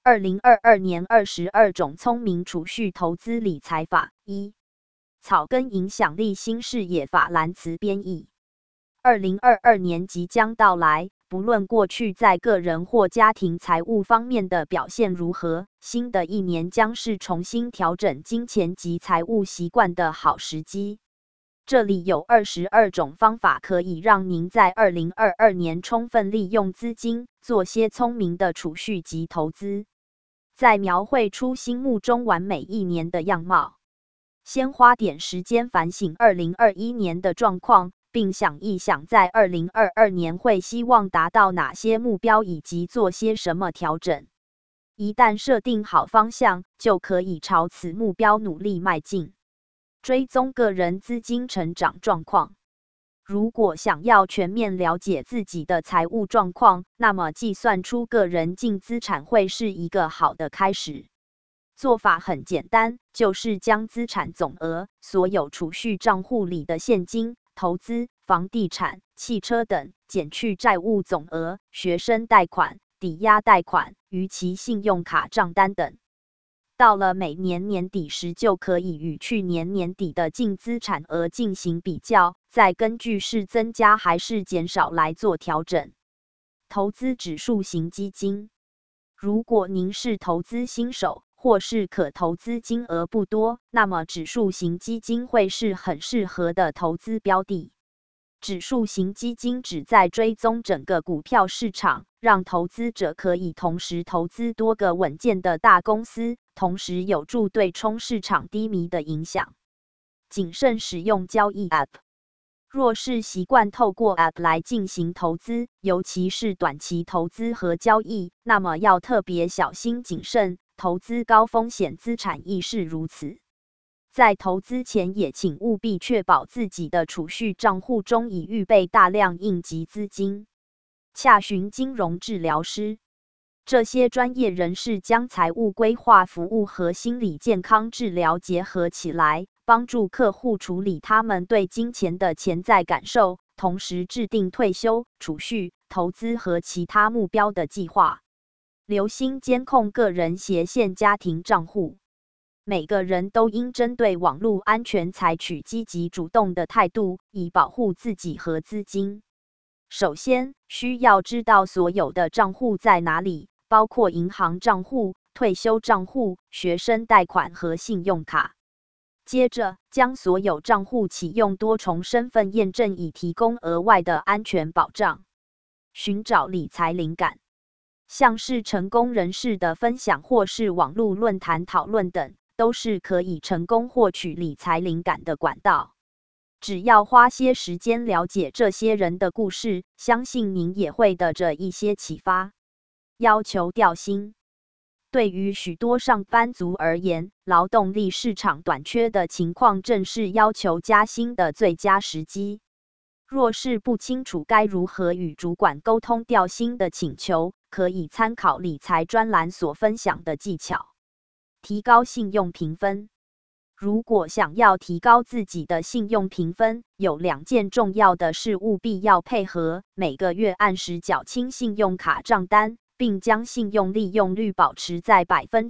2022年22种聪明储蓄投资理财法。1. 草根影响力新视野法蓝词编译。2022年即将到来，不论过去在个人或家庭财务方面的表现如何，新的一年将是重新调整金钱及财务习惯的好时机。这里有22种方法可以让您在2022年充分利用资金，做些聪明的储蓄及投资。在描绘出心目中完美一年的样貌，先花点时间反省2021年的状况，并想一想在2022年会希望达到哪些目标以及做些什么调整。一旦设定好方向，就可以朝此目标努力迈进。追踪个人资金成长状况。如果想要全面了解自己的财务状况，那么计算出个人净资产会是一个好的开始。做法很简单，就是将资产总额、所有储蓄账户里的现金、投资、房地产、汽车等，减去债务总额、学生贷款、抵押贷款、逾期信用卡账单等。到了每年年底时，就可以与去年年底的净资产额进行比较，再根据是增加还是减少来做调整。投资指数型基金。如果您是投资新手，或是可投资金额不多，那么指数型基金会是很适合的投资标的。指数型基金旨在追踪整个股票市场，让投资者可以同时投资多个稳健的大公司，同时有助对冲市场低迷的影响。谨慎使用交易 App。若是习惯透过 App 来进行投资，尤其是短期投资和交易，那么要特别小心谨慎，投资高风险资产亦是如此。在投资前也请务必确保自己的储蓄账户中已预备大量应急资金。洽询金融治疗师。这些专业人士将财务规划服务和心理健康治疗结合起来，帮助客户处理他们对金钱的潜在感受，同时制定退休、储蓄、投资和其他目标的计划。留心监控个人斜线家庭账户。每个人都应针对网络安全采取积极主动的态度，以保护自己和资金。首先，需要知道所有的账户在哪里，包括银行账户、退休账户、学生贷款和信用卡。接着，将所有账户启用多重身份验证，以提供额外的安全保障。寻找理财灵感。像是成功人士的分享或是网络论坛讨论等，都是可以成功获取理财灵感的管道。只要花些时间了解这些人的故事，相信您也会得着一些启发。要求调薪。对于许多上班族而言，劳动力市场短缺的情况正是要求加薪的最佳时机。若是不清楚该如何与主管沟通调薪的请求，可以参考理财专栏所分享的技巧。提高信用评分。如果想要提高自己的信用评分，有2件重要的事务必要配合：每个月按时缴清信用卡账单，并将信用利用率保持在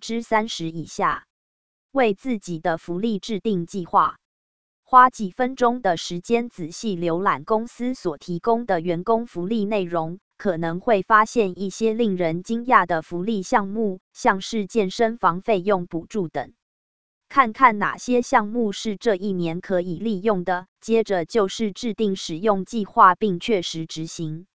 30%以下。为自己的福利制定计划。花几分钟的时间仔细浏览公司所提供的员工福利内容，可能会发现一些令人惊讶的福利项目，像是健身房费用补助等。看看哪些项目是这一年可以利用的，接着就是制定使用计划并确实执行。